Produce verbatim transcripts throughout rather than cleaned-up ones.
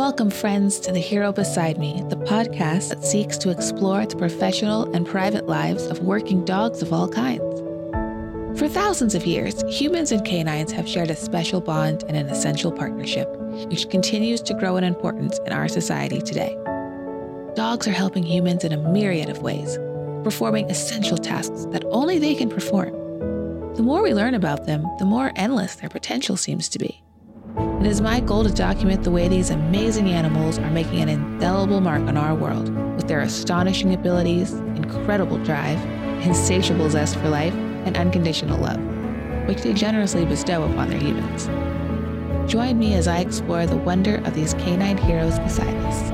Welcome, friends, to The Hero Beside Me, the podcast that seeks to explore the professional and private lives of working dogs of all kinds. For thousands of years, humans and canines have shared a special bond and an essential partnership, which continues to grow in importance in our society today. Dogs are helping humans in a myriad of ways, performing essential tasks that only they can perform. The more we learn about them, the more endless their potential seems to be. It is my goal to document the way these amazing animals are making an indelible mark on our world with their astonishing abilities, incredible drive, insatiable zest for life, and unconditional love, which they generously bestow upon their humans. Join me as I explore the wonder of these canine heroes beside us.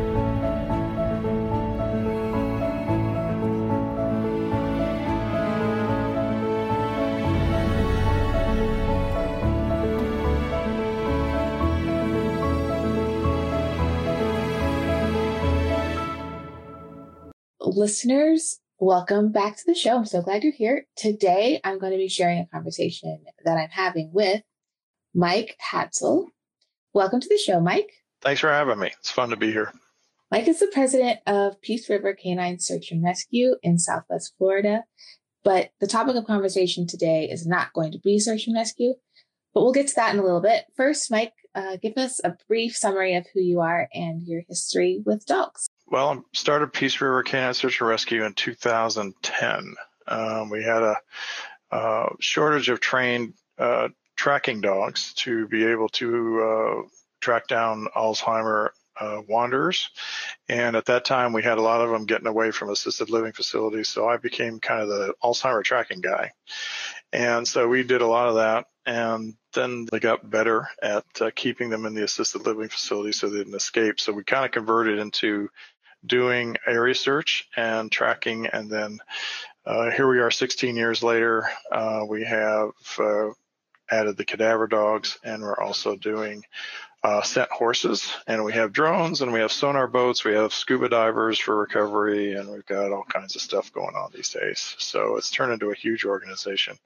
Listeners, welcome back to the show. I'm so glad you're here. Today, I'm going to be sharing a conversation that I'm having with Mike Hatzel. Welcome to the show, Mike. Thanks for having me. It's fun to be here. Mike is the president of Peace River Canine Search and Rescue in Southwest Florida. But the topic of conversation today is not going to be search and rescue, but we'll get to that in a little bit. First, Mike, uh, give us a brief summary of who you are and your history with dogs. Well, I started Peace River Canine Search and Rescue in two thousand ten. Um, we had a, a shortage of trained uh, tracking dogs to be able to uh, track down Alzheimer uh, wanderers. And at that time, we had a lot of them getting away from assisted living facilities. So I became kind of the Alzheimer tracking guy. And so we did a lot of that. And then they got better at uh, keeping them in the assisted living facility so they didn't escape. So we kind of converted into doing area search and tracking. And then uh, here we are sixteen years later. Uh, we have uh, added the cadaver dogs, and we're also doing uh, scent horses. And we have drones, and we have sonar boats. We have scuba divers for recovery, and we've got all kinds of stuff going on these days. So it's turned into a huge organization.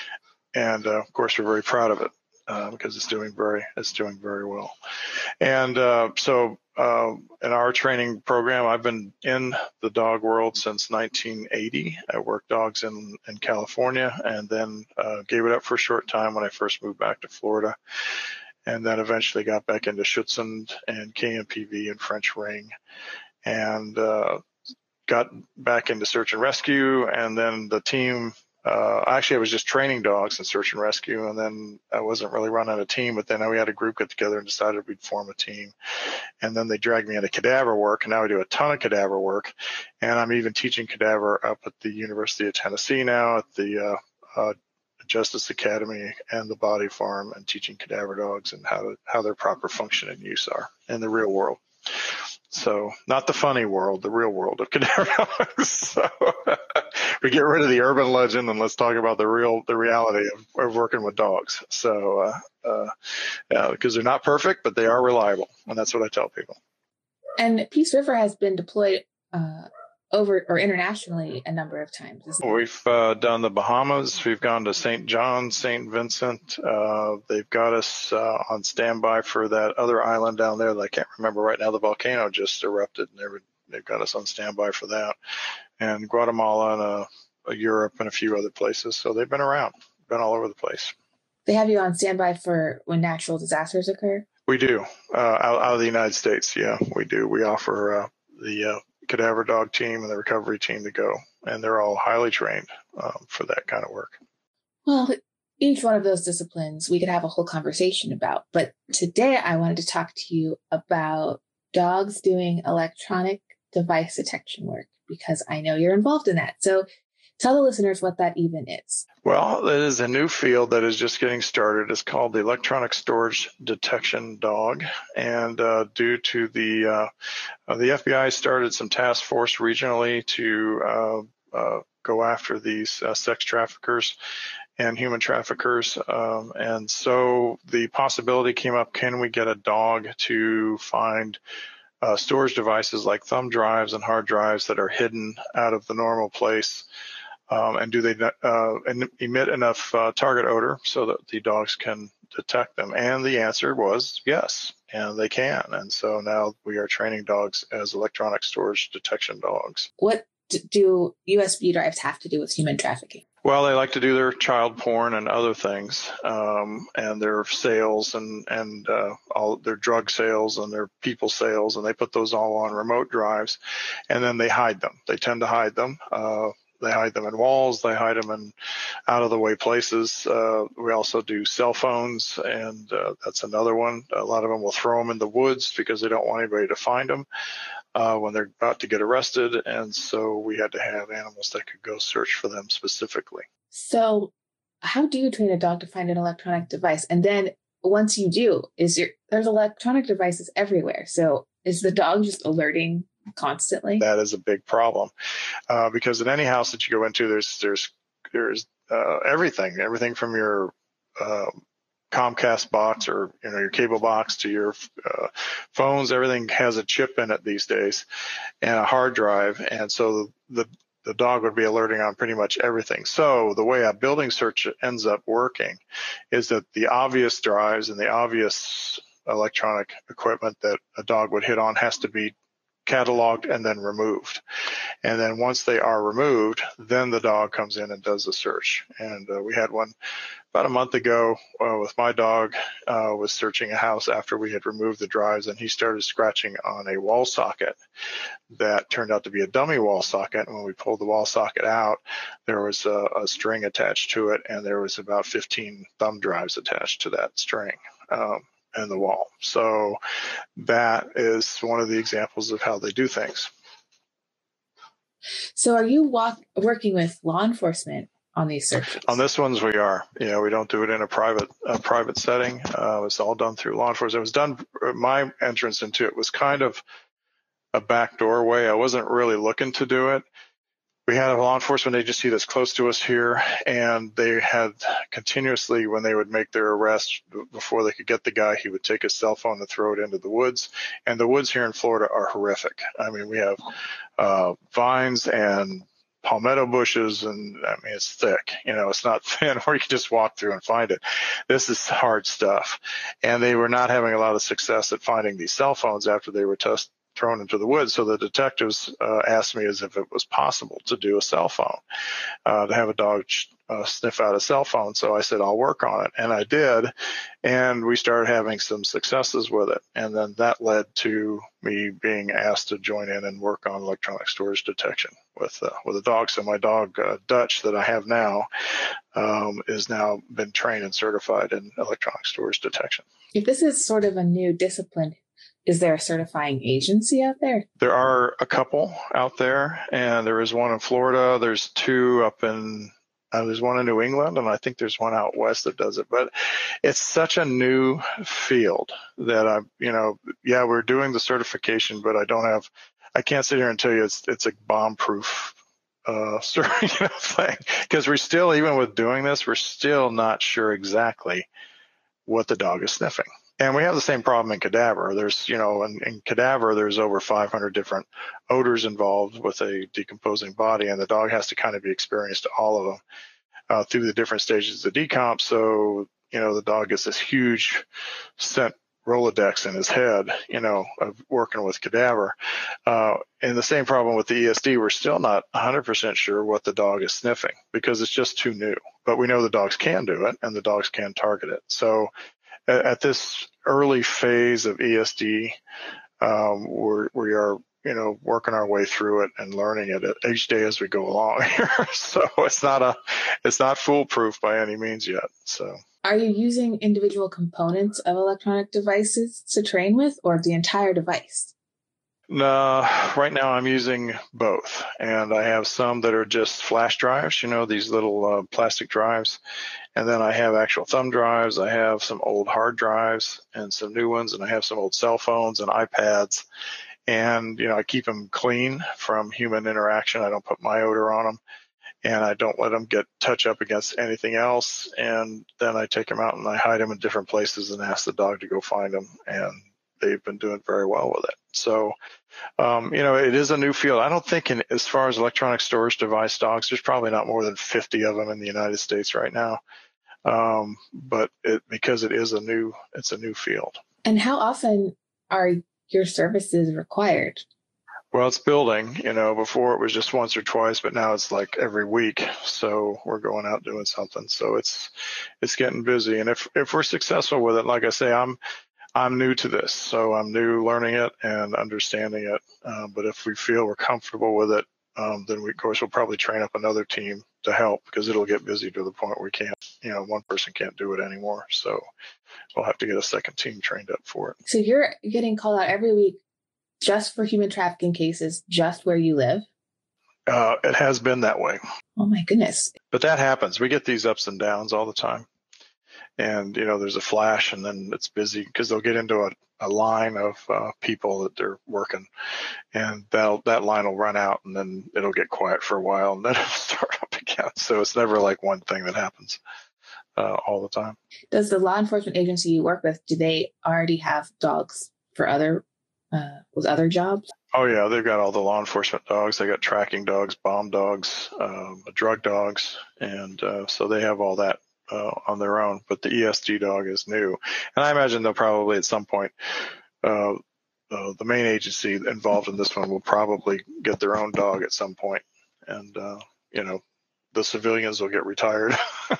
And uh, of course, we're very proud of it uh, because it's doing very, it's doing very well. And uh, so uh, in our training program, I've been in the dog world since nineteen eighty. I worked dogs in, in California, and then uh, gave it up for a short time when I first moved back to Florida. And then eventually got back into Schutzhund and K M P V and French Ring, and uh, got back into search and rescue. And then the team, uh, actually I was just training dogs in search and rescue, and then I wasn't really running a team, but then we had a group get together and decided we'd form a team. And then they dragged me into cadaver work, and now I do a ton of cadaver work. And I'm even teaching cadaver up at the University of Tennessee now at the uh, uh, Justice Academy and the Body Farm, and teaching cadaver dogs and how how their proper function and use are in the real world. So not the funny world, the real world of cadaver dogs. So we get rid of the urban legend and let's talk about the real, the reality of, of working with dogs. So uh, uh, yeah, because they're not perfect, but they are reliable, and that's what I tell people. And Peace River has been deployed uh, over or internationally a number of times. We've uh, done the Bahamas. We've gone to Saint John, Saint Vincent. Uh, they've got us uh, on standby for that other island down there that I can't remember right now. The volcano just erupted, and they were, they've got us on standby for that. And Guatemala and uh, uh, Europe and a few other places. So they've been around, been all over the place. They have you on standby for when natural disasters occur? We do. Uh, out, out of the United States, yeah, we do. We offer uh, the uh, cadaver dog team and the recovery team to go, and they're all highly trained um, for that kind of work. Well, each one of those disciplines we could have a whole conversation about, but today I wanted to talk to you about dogs doing electronic device detection work, because I know you're involved in that. So tell the listeners what that even is. Well, it is a new field that is just getting started. It's called the electronic storage detection dog. And uh, due to the uh, uh, the F B I started some task force regionally to uh, uh, go after these uh, sex traffickers and human traffickers. Um, and so the possibility came up, can we get a dog to find uh, storage devices like thumb drives and hard drives that are hidden out of the normal place? Um, and do they uh, emit enough uh, target odor so that the dogs can detect them? And the answer was yes, and they can. And so now we are training dogs as electronic storage detection dogs. What do U S B drives have to do with human trafficking? Well, they like to do their child porn and other things, um, and their sales and and uh, all their drug sales and their people sales, and they put those all on remote drives, and then they hide them. They tend to hide them. Uh, they hide them in walls. They hide them in out of the way places. Uh, we also do cell phones, and uh, that's another one. A lot of them will throw them in the woods because they don't want anybody to find them Uh, when they're about to get arrested, and so we had to have animals that could go search for them specifically. So how do you train a dog to find an electronic device? And then once you do, is your there's electronic devices everywhere. So is the dog just alerting constantly? That is a big problem uh, because in any house that you go into, there's there's there's uh, everything, everything from your uh, Comcast box or you know your cable box to your uh, phones. Everything has a chip in it these days and a hard drive, and so the the dog would be alerting on pretty much everything. So the way a building search ends up working is that the obvious drives and the obvious electronic equipment that a dog would hit on has to be cataloged and then removed. And then once they are removed, then the dog comes in and does the search. And uh, we had one about a month ago uh, with my dog, uh, was searching a house after we had removed the drives, and he started scratching on a wall socket that turned out to be a dummy wall socket. And when we pulled the wall socket out, there was a, a string attached to it, and there was about fifteen thumb drives attached to that string. Um, in the wall. So that is one of the examples of how they do things. So are you walk, working with law enforcement on these searches? On this ones we are. You know, we don't do it in a private a private setting. Uh, it's all done through law enforcement. It was done, my entrance into it was kind of a backdoor way. I wasn't really looking to do it. We had a law enforcement agency that's close to us here, and they had continuously, when they would make their arrest, before they could get the guy, he would take his cell phone and throw it into the woods. And the woods here in Florida are horrific. I mean, we have uh, vines and palmetto bushes, and I mean, it's thick. You know, it's not thin where you can just walk through and find it. This is hard stuff. And they were not having a lot of success at finding these cell phones after they were tested. Thrown into the woods. So the detectives uh, asked me as if it was possible to do a cell phone, uh, to have a dog uh, sniff out a cell phone. So I said, I'll work on it. And I did. And we started having some successes with it. And then that led to me being asked to join in and work on electronic storage detection with, uh, with a dog. So my dog, uh, Dutch, that I have now, um, is now been trained and certified in electronic storage detection. If this is sort of a new discipline, is there a certifying agency out there? There are a couple out there, and there is one in Florida. There's two up in, uh, there's one in New England, and I think there's one out west that does it. But it's such a new field that I, you know, yeah, we're doing the certification, but I don't have, I can't sit here and tell you it's it's a bomb-proof uh, you know, thing, because we're still, even with doing this, we're still not sure exactly what the dog is sniffing. And we have the same problem in cadaver. There's, you know, in, in cadaver, there's over five hundred different odors involved with a decomposing body, and the dog has to kind of be experienced to all of them uh, through the different stages of decomp. So, you know, the dog gets this huge scent Rolodex in his head, you know, of working with cadaver. Uh, and the same problem with the E S D, we're still not one hundred percent sure what the dog is sniffing because it's just too new. But we know the dogs can do it, and the dogs can target it. So at this early phase of E S D, um, we're, we are, you know, working our way through it and learning it each day as we go along here. So it's not a, it's not foolproof by any means yet. So. Are you using individual components of electronic devices to train with, or the entire device? No, right now I'm using both, and I have some that are just flash drives, you know, these little uh, plastic drives, and then I have actual thumb drives. I have some old hard drives and some new ones, and I have some old cell phones and iPads, and, you know, I keep them clean from human interaction. I don't put my odor on them, and I don't let them get touch up against anything else, and then I take them out and I hide them in different places and ask the dog to go find them, and they've been doing very well with it. So, um, you know, it is a new field. I don't think in, as far as electronic storage device dogs, there's probably not more than fifty of them in the United States right now. Um, but it, because it is a new, it's a new field. And how often are your services required? Well, it's building, you know, before it was just once or twice, but now it's like every week. So we're going out doing something. So it's, it's getting busy. And if, if we're successful with it, like I say, I'm, I'm new to this. So I'm new learning it and understanding it. Uh, but if we feel we're comfortable with it, um, then we, of course, we'll probably train up another team to help, because it'll get busy to the point where we can't, you know, one person can't do it anymore. So we'll have to get a second team trained up for it. So you're getting called out every week just for human trafficking cases, just where you live? Uh, it has been that way. Oh my goodness. But that happens. We get these ups and downs all the time. And, you know, there's a flash and then it's busy, because they'll get into a, a line of uh, people that they're working, and that'll, that line will run out, and then it'll get quiet for a while, and then it'll start up again. So it's never like one thing that happens uh, all the time. Does the law enforcement agency you work with, do they already have dogs for other, uh, with other jobs? Oh, yeah, they've got all the law enforcement dogs. They got tracking dogs, bomb dogs, um, drug dogs, and uh, so they have all that uh, on their own. But the E S D dog is new, and I imagine they'll probably at some point, uh, uh, the main agency involved in this one will probably get their own dog at some point, and uh, you know, the civilians will get retired.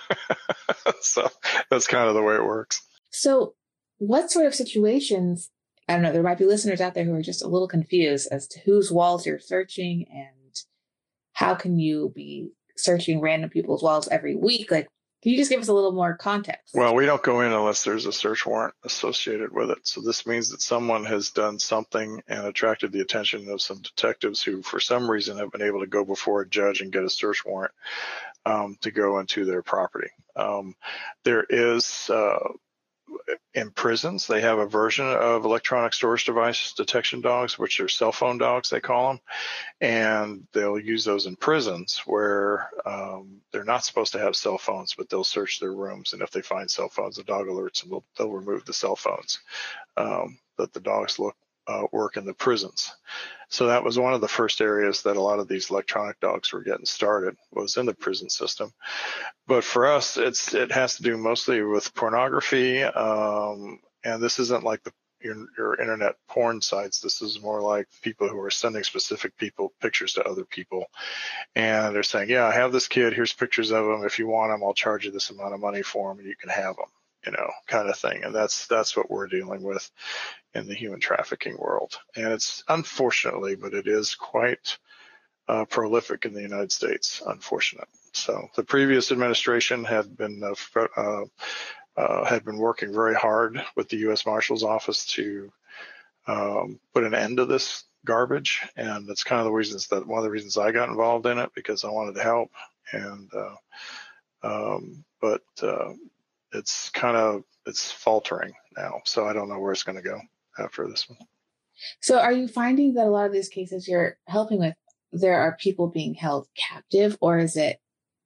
So that's kind of the way it works. So, what sort of situations? I don't know, there might be listeners out there who are just a little confused as to whose walls you're searching, and how can you be searching random people's walls every week? Like, can you just give us a little more context? Well, we don't go in unless there's a search warrant associated with it. So this means that someone has done something and attracted the attention of some detectives who, for some reason, have been able to go before a judge and get a search warrant um, to go into their property. Um, there is... Uh, In prisons, they have a version of electronic storage device detection dogs, which are cell phone dogs, they call them. And they'll use those in prisons where um, they're not supposed to have cell phones, but they'll search their rooms. And if they find cell phones, the dog alerts and they'll, they'll remove the cell phones um, that the dogs look uh, work in the prisons. So that was one of the first areas that a lot of these electronic dogs were getting started, was in the prison system. But for us, it's it has to do mostly with pornography, um, and this isn't like the your, your internet porn sites. This is more like people who are sending specific people pictures to other people, and they're saying, "Yeah, I have this kid. Here's pictures of him. If you want him, I'll charge you this amount of money for him, and you can have him." You know, kind of thing. And that's that's what we're dealing with in the human trafficking world. And it's unfortunately, but it is quite uh, prolific in the United States, unfortunate. So the previous administration had been uh, uh, uh, had been working very hard with the U S Marshal's office to um, put an end to this garbage, and that's kind of the reasons that one of the reasons I got involved in it, because I wanted to help. And uh, um, but uh, it's kind of it's faltering now, so I don't know where it's going to go after this one. So are you finding that a lot of these cases you're helping with, there are people being held captive, or is it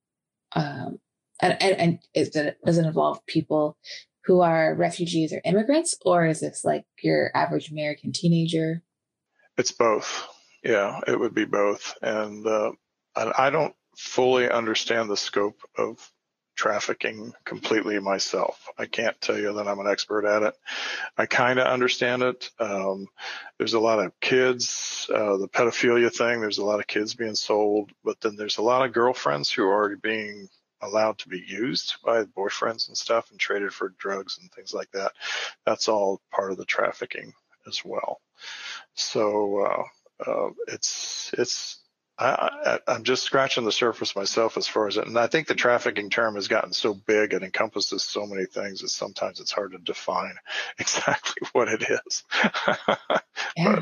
um and, and, and is it, does it involve people who are refugees or immigrants, or is this like your average American teenager? It's both. Yeah, it would be both. And uh, I, I don't fully understand the scope of trafficking completely myself. I can't tell you that I'm an expert at it. I kind of understand it. Um, there's a lot of kids, uh, the pedophilia thing, there's a lot of kids being sold, but then there's a lot of girlfriends who are being allowed to be used by boyfriends and stuff and traded for drugs and things like that. That's all part of the trafficking as well. So uh, uh, it's it's I, I, I'm just scratching the surface myself as far as it. And I think the trafficking term has gotten so big, it encompasses so many things that sometimes it's hard to define exactly what it is. Yeah.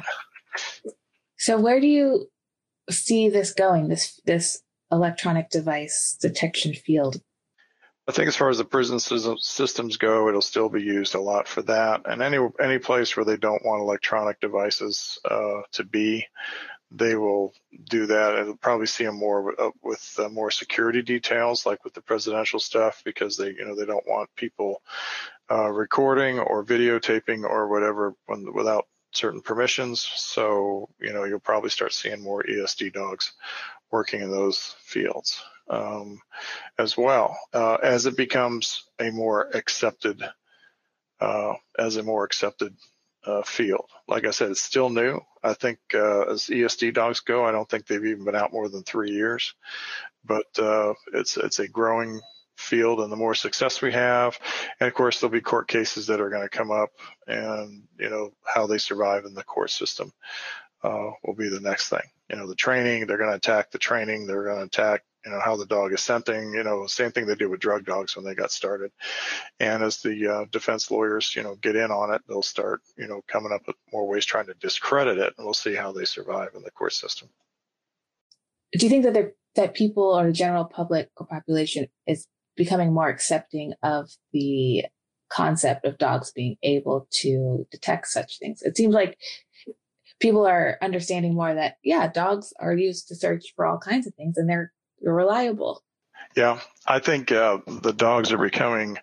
So where do you see this going, this this electronic device detection field? I think as far as the prison systems go, it'll still be used a lot for that. And any any place where they don't want electronic devices uh, to be, they will do that. And you'll probably see them more with, uh, with uh, more security details, like with the presidential stuff, because they, you know, they don't want people uh, recording or videotaping or whatever when, without certain permissions. So, you know, you'll probably start seeing more E S D dogs working in those fields. um, as well, uh, as it becomes a more accepted, uh, as a more accepted uh, field. Like I said, it's still new. I think uh, as E S D dogs go, I don't think they've even been out more than three years, but uh, it's it's a growing field, and the more success we have, and of course there'll be court cases that are going to come up, and you know how they survive in the court system uh, will be the next thing. You know, the training, they're going to attack the training, they're going to attack you know how the dog is scenting, you know, same thing they did with drug dogs when they got started. And as the uh, defense lawyers, you know, get in on it, they'll start, you know, coming up with more ways trying to discredit it, and we'll see how they survive in the court system. Do you think that there, that people or the general public or population is becoming more accepting of the concept of dogs being able to detect such things? It seems like people are understanding more that, yeah, dogs are used to search for all kinds of things, and they're, they're reliable. Yeah, I think uh, the dogs are becoming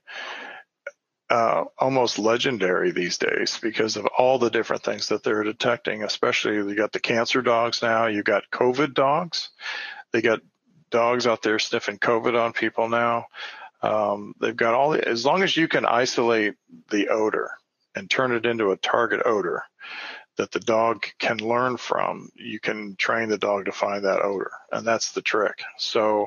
uh, almost legendary these days because of all the different things that they're detecting, especially you got the cancer dogs now, you got COVID dogs. They got dogs out there sniffing COVID on people now. Um, they've got all the, as long as you can isolate the odor and turn it into a target odor that the dog can learn from, you can train the dog to find that odor, and that's the trick. So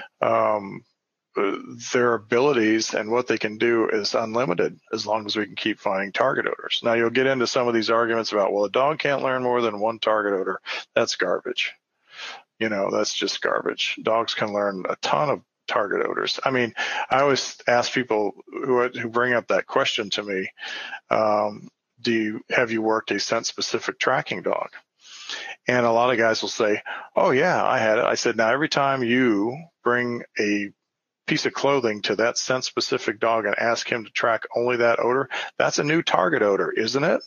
um, their abilities and what they can do is unlimited as long as we can keep finding target odors. Now, you'll get into some of these arguments about, well, a dog can't learn more than one target odor. That's garbage. You know, that's just garbage. Dogs can learn a ton of target odors. I mean, I always ask people who who bring up that question to me, um, do you have you worked a scent specific tracking dog? And a lot of guys will say, oh yeah, I had it. I said, now every time you bring a piece of clothing to that scent specific dog and ask him to track only that odor, that's a new target odor, isn't it?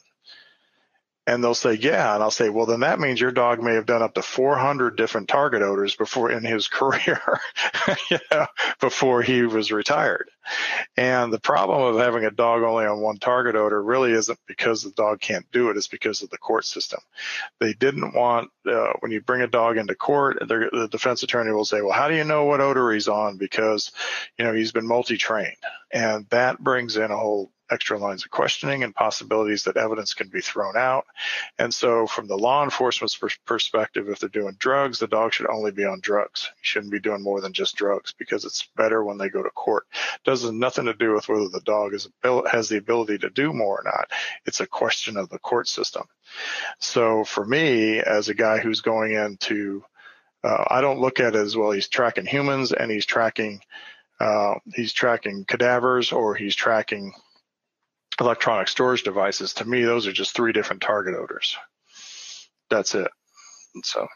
And they'll say, yeah. And I'll say, well, then that means your dog may have done up to four hundred different target odors before in his career, you know, before he was retired. And the problem of having a dog only on one target odor really isn't because the dog can't do it. It's because of the court system. They didn't want, uh, when you bring a dog into court, the defense attorney will say, well, how do you know what odor he's on? Because, you know, he's been multi-trained. And that brings in a whole extra lines of questioning and possibilities that evidence can be thrown out. And so from the law enforcement's perspective, if they're doing drugs, the dog should only be on drugs. You shouldn't be doing more than just drugs because it's better when they go to court. It does nothing to do with whether the dog is, has the ability to do more or not. It's a question of the court system. So for me, as a guy who's going into, uh, I don't look at it as, well, he's tracking humans and he's tracking, uh, he's tracking cadavers or he's tracking electronic storage devices. To me, those are just three different target odors. That's it. So,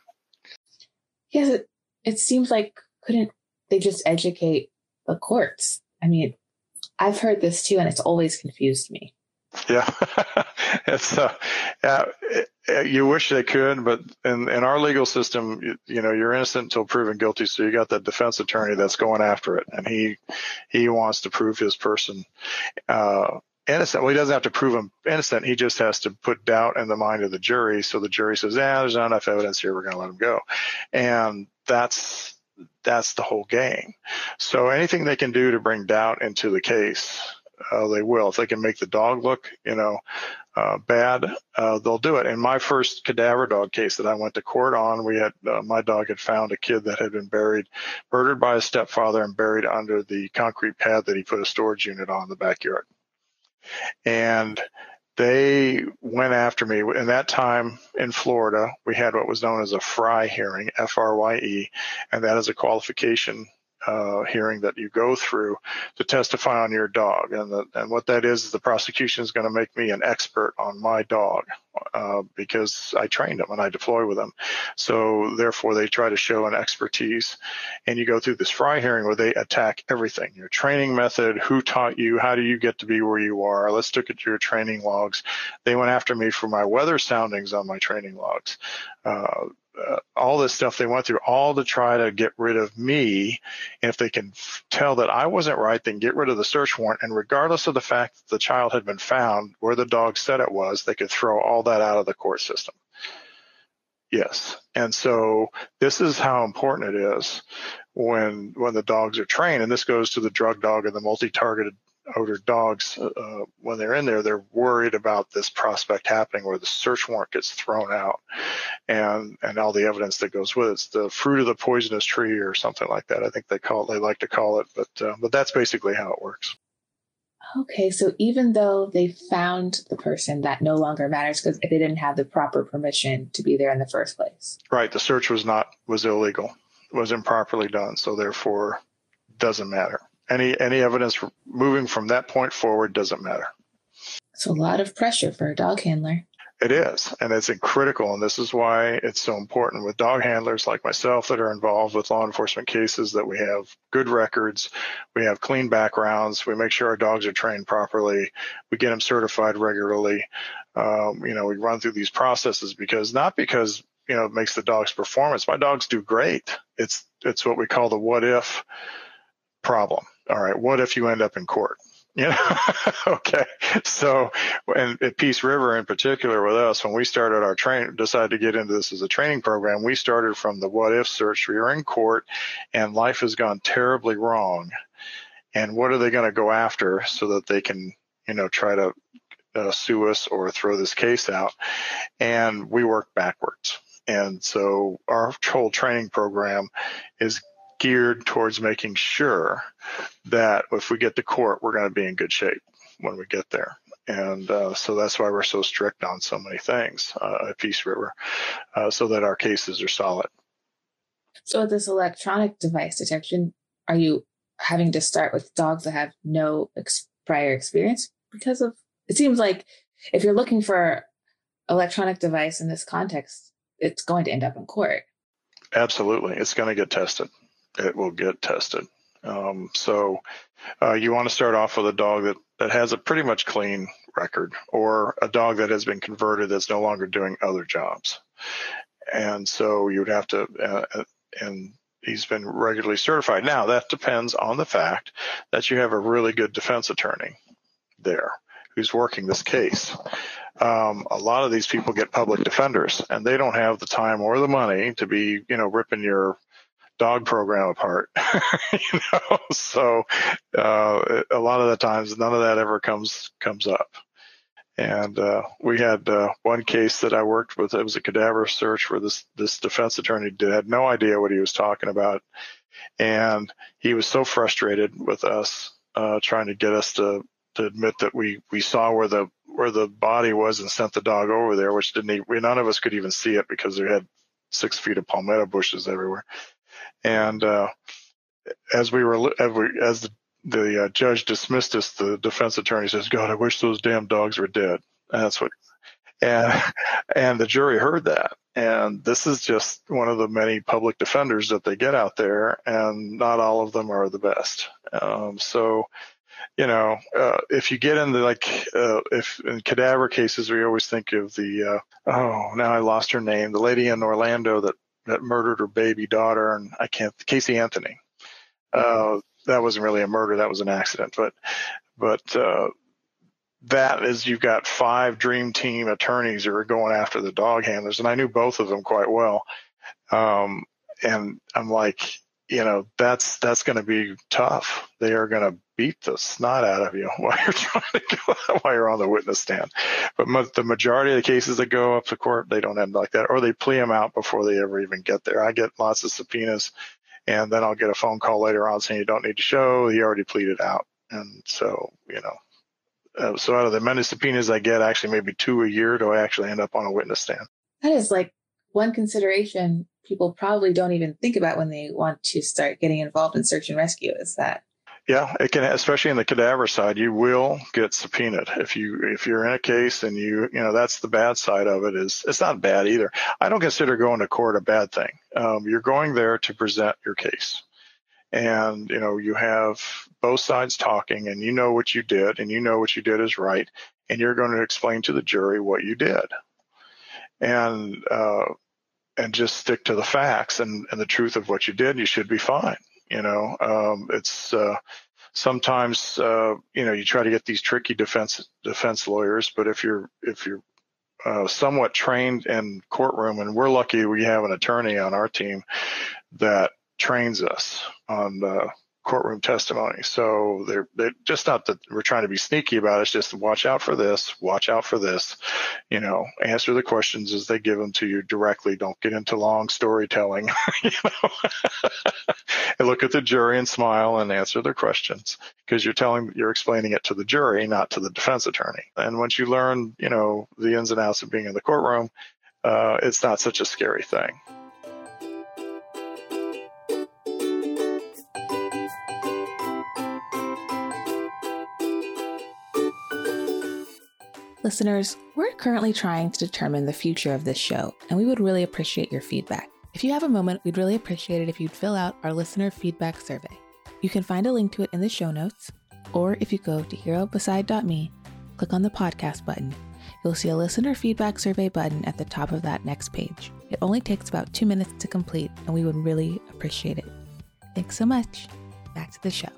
yes, it, it seems like couldn't they just educate the courts? I mean, I've heard this too, and it's always confused me. Yeah, it's uh, uh, you wish they could, but in, in our legal system, you, you know, you're innocent until proven guilty. So you got that defense attorney that's going after it, and he he wants to prove his person Uh, innocent. Well, he doesn't have to prove him innocent. He just has to put doubt in the mind of the jury. So the jury says, yeah, there's not enough evidence here. We're going to let him go. And that's, that's the whole game. So anything they can do to bring doubt into the case, uh, they will. If they can make the dog look, you know, uh, bad, uh, they'll do it. In my first cadaver dog case that I went to court on, we had, uh, my dog had found a kid that had been buried, murdered by his stepfather and buried under the concrete pad that he put a storage unit on in the backyard. And they went after me. In that time in Florida, we had what was known as a Frye hearing, F R Y E, and that is a qualification uh, hearing that you go through to testify on your dog. And, the, and what that is, is the prosecution is going to make me an expert on my dog uh, because I trained him and I deploy with him. So therefore, they try to show an expertise. And you go through this Frye hearing where they attack everything, your training method, who taught you, how do you get to be where you are, let's look at your training logs. They went after me for my weather soundings on my training logs. Uh, Uh, all this stuff they went through, all to try to get rid of me. And if they can f- tell that I wasn't right, then get rid of the search warrant. And regardless of the fact that the child had been found where the dog said it was, they could throw all that out of the court system. Yes. And so this is how important it is when when the dogs are trained, and this goes to the drug dog and the multi-targeted odor dogs, uh, when they're in there, they're worried about this prospect happening where the search warrant gets thrown out and and all the evidence that goes with it. It's the fruit of the poisonous tree or something like that. I think they call it, they like to call it, but uh, but that's basically how it works. Okay, so even though they found the person, that no longer matters because they didn't have the proper permission to be there in the first place. Right. The search was not was illegal, was improperly done, so therefore doesn't matter. Any any evidence moving from that point forward doesn't matter. It's a lot of pressure for a dog handler. It is, and it's critical, and this is why it's so important with dog handlers like myself that are involved with law enforcement cases that we have good records, we have clean backgrounds, we make sure our dogs are trained properly, we get them certified regularly. Um, you know, we run through these processes because not because, you know, it makes the dog's performance. My dogs do great. It's it's what we call the what if problem. All right, what if you end up in court? You know, okay. So, and at Peace River in particular with us, when we started our train, decided to get into this as a training program, we started from the what if search. We were in court and life has gone terribly wrong. And what are they going to go after so that they can, you know, try to uh, sue us or throw this case out? And we work backwards. And so our whole training program is geared towards making sure that if we get to court, we're going to be in good shape when we get there. And uh, so that's why we're so strict on so many things uh, at Peace River, uh, so that our cases are solid. So with this electronic device detection, are you having to start with dogs that have no ex- prior experience? Because of, it seems like if you're looking for electronic device in this context, it's going to end up in court. Absolutely. It's going to get tested. It will get tested. Um, so uh, you want to start off with a dog that, that has a pretty much clean record, or a dog that has been converted that's no longer doing other jobs. And so you would have to, uh, and he's been regularly certified. Now, that depends on the fact that you have a really good defense attorney there who's working this case. Um, a lot of these people get public defenders, and they don't have the time or the money to be, you know, ripping your dog program apart. You know, so uh, a lot of the times, none of that ever comes comes up. And uh, we had uh, one case that I worked with. It was a cadaver search where this this defense attorney did, had no idea what he was talking about, and he was so frustrated with us uh, trying to get us to to admit that we we saw where the where the body was and sent the dog over there, which didn't even, none of us could even see it because they had six feet of palmetto bushes everywhere. And uh, as we were, as, we, as the, the uh, judge dismissed us, the defense attorney says, "God, I wish those damn dogs were dead." And that's what, and and the jury heard that. And this is just one of the many public defenders that they get out there, and not all of them are the best. Um, so, you know, uh, if you get into like, uh, if in cadaver cases, we always think of the, uh, oh, now I lost her name, the lady in Orlando that. that murdered her baby daughter, and I can't, Casey Anthony. Uh, that wasn't really a murder, that was an accident. But, but uh, that is, you've got five dream team attorneys who are going after the dog handlers, and I knew both of them quite well. Um, and I'm like, you know, that's that's going to be tough. They are going to beat the snot out of you while you're trying to go, while you're on the witness stand. But mo- the majority of the cases that go up to court, they don't end like that, or they plea them out before they ever even get there. I get lots of subpoenas, and then I'll get a phone call later on saying you don't need to show. He already pleaded out, and so you know. Uh, so out of the many subpoenas I get, actually maybe two a year, do I actually end up on a witness stand. That is like one consideration people probably don't even think about when they want to start getting involved in search and rescue, is that. Yeah, it can, especially in the cadaver side, you will get subpoenaed if you if you're in a case, and you you know that's the bad side of it. Is it's not bad either. I don't consider going to court a bad thing. Um, you're going there to present your case, and you know you have both sides talking, and you know what you did, and you know what you did is right, and you're going to explain to the jury what you did, and uh, and just stick to the facts and, and the truth of what you did. You should be fine. You know, um, it's uh, sometimes uh, you know you try to get these tricky defense defense lawyers, but if you're if you're uh, somewhat trained in courtroom, and we're lucky we have an attorney on our team that trains us on the courtroom testimony. So they're, they're just not that we're trying to be sneaky about it. It's just watch out for this, watch out for this, you know, answer the questions as they give them to you directly. Don't get into long storytelling, you know, and look at the jury and smile and answer their questions, because you're telling, you're explaining it to the jury, not to the defense attorney. And once you learn, you know, the ins and outs of being in the courtroom, uh, it's not such a scary thing. Listeners, we're currently trying to determine the future of this show, and we would really appreciate your feedback. If you have a moment, we'd really appreciate it if you'd fill out our listener feedback survey. You can find a link to it in the show notes, or if you go to hero beside dot me, click on the podcast button. You'll see a listener feedback survey button at the top of that next page. It only takes about two minutes to complete, and we would really appreciate it. Thanks so much. Back to the show.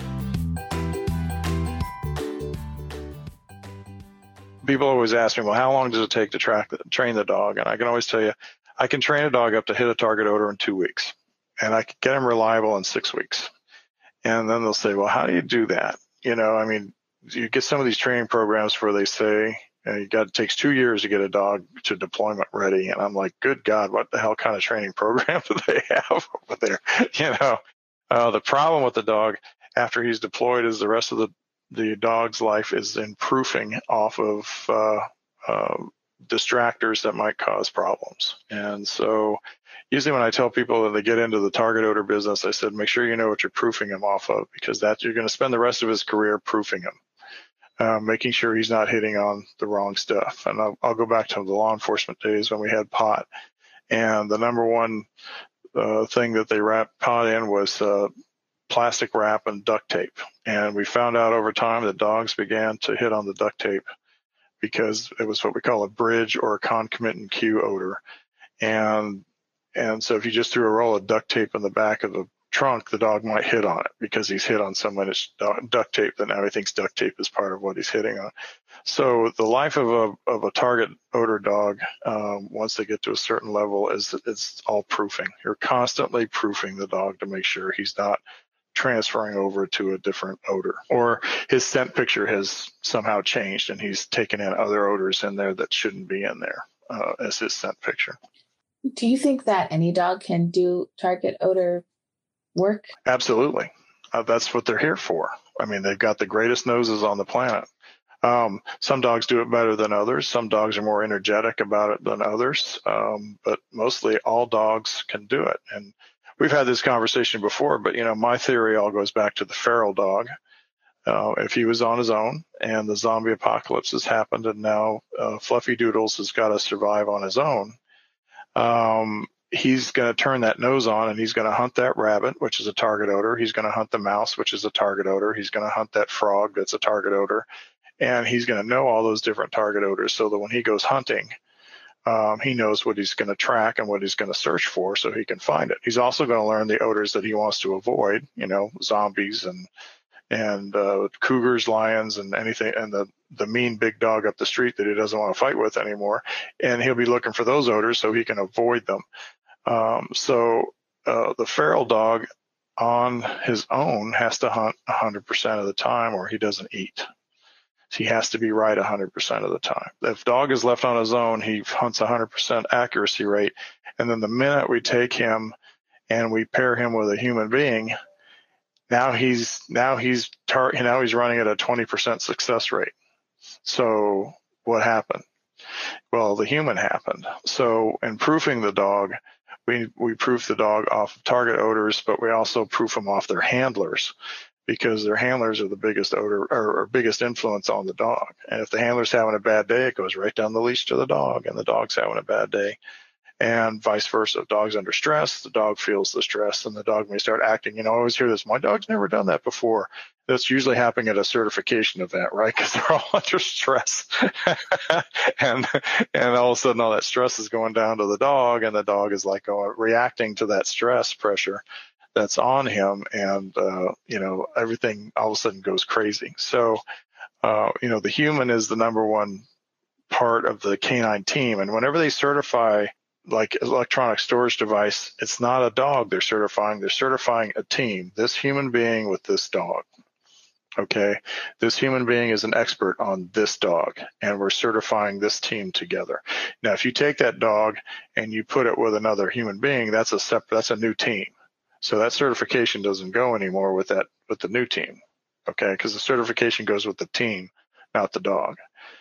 People always ask me, well, how long does it take to track the, train the dog? And I can always tell you, I can train a dog up to hit a target odor in two weeks, and I can get him reliable in six weeks. And then they'll say, well, how do you do that? You know, I mean, you get some of these training programs where they say, you know, you got, it takes two years to get a dog to deployment ready. And I'm like, good God, what the hell kind of training program do they have over there? You know, uh, the problem with the dog after he's deployed is the rest of the the dog's life is in proofing off of uh, uh, distractors that might cause problems. And so usually when I tell people that they get into the target odor business, I said, make sure you know what you're proofing him off of, because that you're going to spend the rest of his career proofing him, uh, making sure he's not hitting on the wrong stuff. And I'll, I'll go back to the law enforcement days when we had pot. And the number one uh, thing that they wrapped pot in was uh, plastic wrap and duct tape. And we found out over time that dogs began to hit on the duct tape because it was what we call a bridge or a concomitant cue odor. And and so if you just threw a roll of duct tape in the back of the trunk, the dog might hit on it because he's hit on so much duct tape that now he thinks duct tape is part of what he's hitting on. So the life of a of a target odor dog, um, once they get to a certain level, is it's all proofing. You're constantly proofing the dog to make sure he's not transferring over to a different odor, or his scent picture has somehow changed and he's taken in other odors in there that shouldn't be in there uh, as his scent picture. Do you think that any dog can do target odor work? Absolutely. Uh, that's what they're here for. I mean, they've got the greatest noses on the planet. Um, some dogs do it better than others. Some dogs are more energetic about it than others. Um, but mostly all dogs can do it. And we've had this conversation before, but, you know, my theory all goes back to the feral dog. Uh, if he was on his own and the zombie apocalypse has happened and now uh, Fluffy Doodles has got to survive on his own, um, he's going to turn that nose on and he's going to hunt that rabbit, which is a target odor. He's going to hunt the mouse, which is a target odor. He's going to hunt that frog, that's a target odor. And he's going to know all those different target odors so that when he goes hunting, Um, he knows what he's going to track and what he's going to search for so he can find it. He's also going to learn the odors that he wants to avoid, you know, zombies and and uh, cougars, lions, and anything, and the, the mean big dog up the street that he doesn't want to fight with anymore. And he'll be looking for those odors so he can avoid them. Um, so uh, the feral dog on his own has to hunt one hundred percent of the time or he doesn't eat. He has to be right one hundred percent of the time. If dog is left on his own, he hunts one hundred percent accuracy rate. And then the minute we take him and we pair him with a human being, now he's now he's tar- now he's running at a twenty percent success rate. So what happened? Well, the human happened. So in proofing the dog, we we proof the dog off of target odors, but we also proof them off their handlers, because their handlers are the biggest odor or, or biggest influence on the dog. And if the handler's having a bad day, it goes right down the leash to the dog, and the dog's having a bad day. And vice versa. If the dog's under stress, the dog feels the stress, and the dog may start acting. You know, I always hear this, my dog's never done that before. That's usually happening at a certification event, right? Because they're all under stress. and and all of a sudden all that stress is going down to the dog, and the dog is like going, reacting to that stress pressure that's on him, and uh, you know, everything all of a sudden goes crazy. So, uh, you know, the human is the number one part of the canine team, and whenever they certify like electronic storage device. It's not a dog they're certifying. They're certifying a team, this human being with this dog. Okay, this human being is an expert on this dog, and we're certifying this team together. Now, if you take that dog and you put it with another human being, that's a separate, that's a new team. So that certification doesn't go anymore with that with the new team. Okay, because the certification goes with the team, not the dog.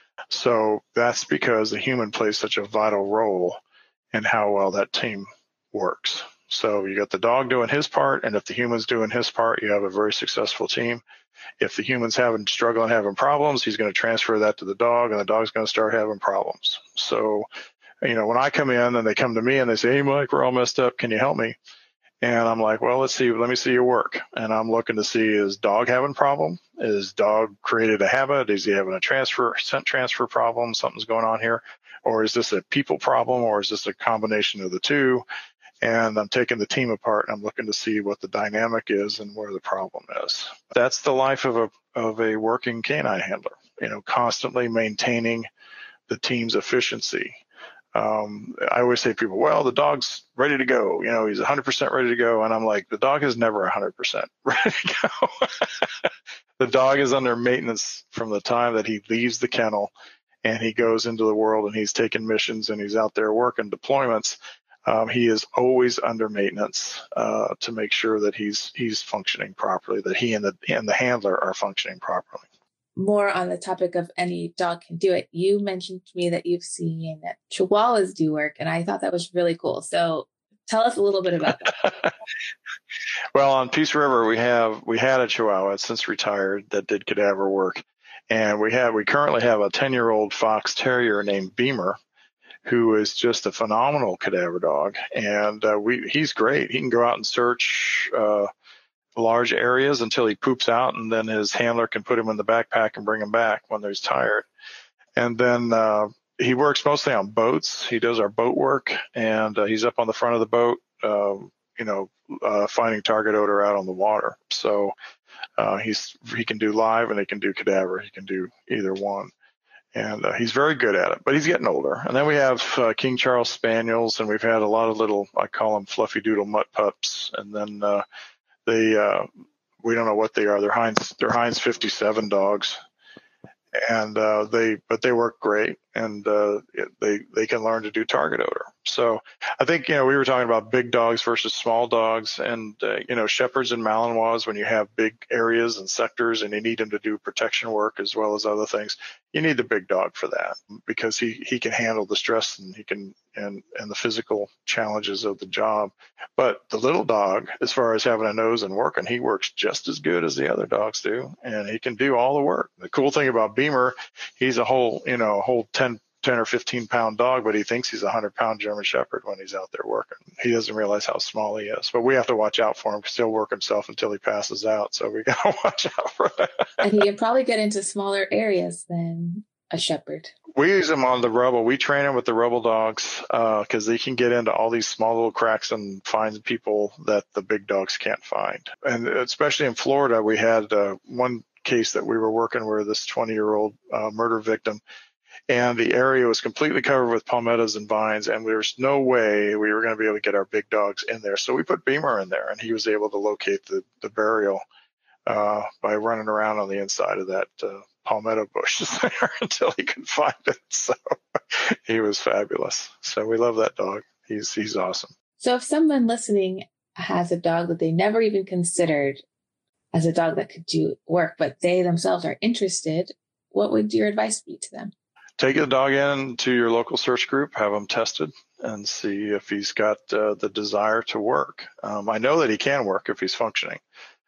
So that's because the human plays such a vital role in how well that team works. So you got the dog doing his part, and if the human's doing his part, you have a very successful team. If the human's having struggling, having problems, he's going to transfer that to the dog, and the dog's going to start having problems. So, you know, when I come in and they come to me and they say, "Hey, Mike, we're all messed up. Can you help me?" And I'm like, "Well, let's see. Let me see your work." And I'm looking to see, is dog having a problem? Is dog created a habit? Is he having a transfer, scent transfer problem? Something's going on here. Or is this a people problem? Or is this a combination of the two? And I'm taking the team apart and I'm looking to see what the dynamic is and where the problem is. That's the life of a of a working canine handler, you know, constantly maintaining the team's efficiency. Um, I always say to people, well, the dog's ready to go. You know, he's one hundred percent ready to go. And I'm like, the dog is never one hundred percent ready to go. The dog is under maintenance from the time that he leaves the kennel and he goes into the world and he's taking missions and he's out there working deployments. Um, he is always under maintenance uh, to make sure that he's he's functioning properly, that he and the and the handler are functioning properly. More on the topic of any dog can do it. You mentioned to me that you've seen Chihuahuas do work, and I thought that was really cool. So tell us a little bit about that. Well, on Peace River, we have we had a Chihuahua since retired that did cadaver work, and we have we currently have a ten-year-old fox terrier named Beamer, who is just a phenomenal cadaver dog, and uh, we he's great. He can go out and search uh, large areas until he poops out, and then his handler can put him in the backpack and bring him back when he's tired. And then uh, he works mostly on boats. He does our boat work, and uh, he's up on the front of the boat, uh, you know, uh, finding target odor out on the water. So uh, he's he can do live and he can do cadaver. He can do either one. And uh, he's very good at it, but he's getting older. And then we have uh, King Charles Spaniels, and we've had a lot of little, I call them fluffy doodle mutt pups. And then uh, they, uh, we don't know what they are. They're Heinz, they're Heinz fifty-seven dogs, and uh, they, but they work great, and uh, they they can learn to do target odor. So I think, you know, we were talking about big dogs versus small dogs, and uh, you know, Shepherds and Malinois, when you have big areas and sectors and you need them to do protection work as well as other things, you need the big dog for that, because he he can handle the stress and he can and and the physical challenges of the job. But the little dog, as far as having a nose and working, he works just as good as the other dogs do, and he can do all the work. The cool thing about Beamer, he's a whole, you know, a whole ten or fifteen pound dog, but he thinks he's a one hundred pound German Shepherd when he's out there working. He doesn't realize how small he is, but we have to watch out for him. He'll work himself until he passes out, so we got to watch out for that. And he can probably get into smaller areas than a Shepherd. We use him on the rubble. We train him with the rubble dogs because uh, they can get into all these small little cracks and find people that the big dogs can't find. And especially in Florida, we had uh, one case that we were working where this twenty-year-old uh, murder victim, and the area was completely covered with palmettos and vines, and there's no way we were going to be able to get our big dogs in there. So we put Beamer in there, and he was able to locate the, the burial uh, by running around on the inside of that uh, palmetto bushes there until he could find it. So he was fabulous. So we love that dog. He's he's awesome. So if someone listening has a dog that they never even considered as a dog that could do work, but they themselves are interested, what would your advice be to them? Take the dog in to your local search group, have him tested, and see if he's got uh, the desire to work. Um, I know that he can work if he's functioning.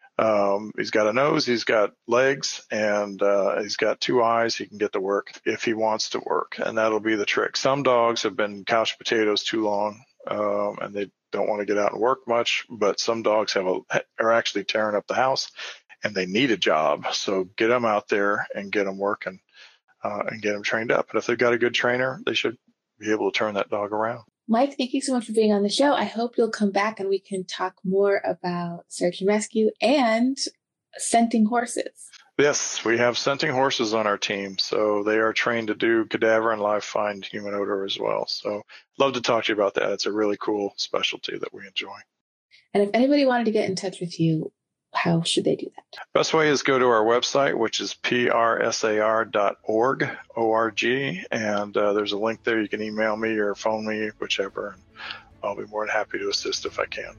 Um, he's got a nose, he's got legs, and uh, he's got two eyes. He can get to work if he wants to work, and that'll be the trick. Some dogs have been couch potatoes too long, um, and they don't want to get out and work much, but some dogs have a, are actually tearing up the house, and they need a job. So get them out there and get them working. Uh, and get them trained up. And if they've got a good trainer, they should be able to turn that dog around. Mike, thank you so much for being on the show. I hope you'll come back and we can talk more about search and rescue and scenting horses. Yes, we have scenting horses on our team, so they are trained to do cadaver and live find human odor as well. So love to talk to you about that. It's a really cool specialty that we enjoy. And if anybody wanted to get in touch with you, how should they do that? Best way is go to our website, which is p r s a r dot org, O R G, and uh, there's a link there. You can email me or phone me, whichever, and I'll be more than happy to assist if I can.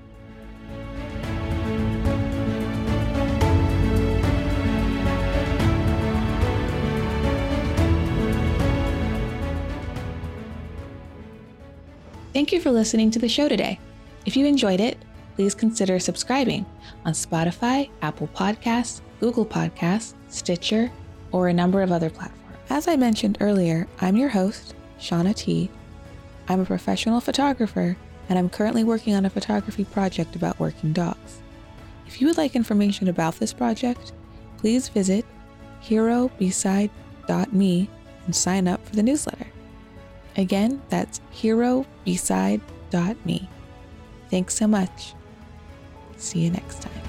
Thank you for listening to the show today. If you enjoyed it, please consider subscribing on Spotify, Apple Podcasts, Google Podcasts, Stitcher, or a number of other platforms. As I mentioned earlier, I'm your host, Shauna T. I'm a professional photographer, and I'm currently working on a photography project about working dogs. If you would like information about this project, please visit hero b side dot me and sign up for the newsletter. Again, that's hero b side dot me. Thanks so much. See you next time.